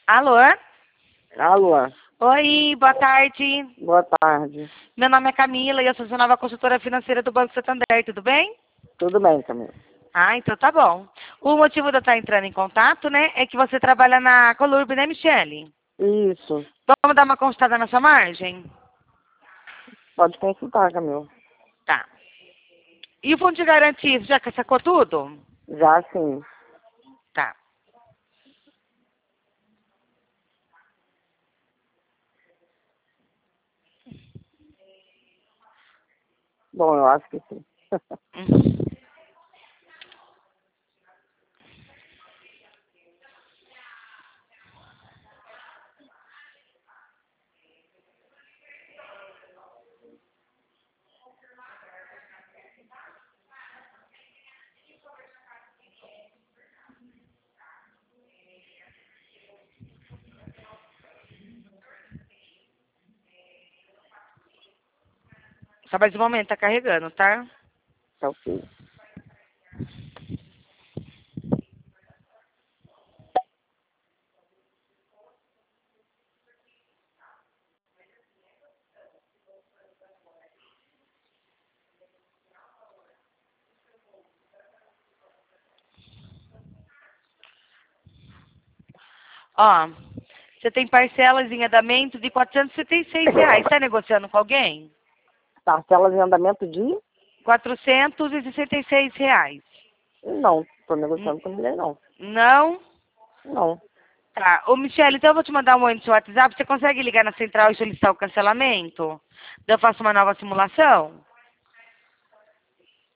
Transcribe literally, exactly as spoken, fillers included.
Alô? Alô, Oi, boa tarde. boa tarde. Meu nome é Camila e eu sou sua nova consultora financeira do Banco Santander, tudo bem? Tudo bem, Camila? Ah, então tá bom. O motivo de eu estar entrando em contato, né, é que você trabalha na Colurb, né, Michele? Isso, Vamos dar uma consultada na sua margem? pode consultar, Camila. Tá. E o fundo de garantia, você já sacou tudo? Já sim. Tá. Bom, eu acho que sim. Hum. Só mais um momento, tá carregando, tá? Tá ok. Ó, você tem parcelas em andamento de quatrocentos e setenta e seis reais. Tá negociando com alguém? Parcelas em andamento de? quatrocentos e sessenta e seis reais. Não, tô N- negociando com ninguém, não. Não? Não. Tá. Ô, Michele, então eu vou te mandar um oi no seu WhatsApp. Você consegue ligar na central e solicitar o cancelamento? Daí eu faço uma nova simulação?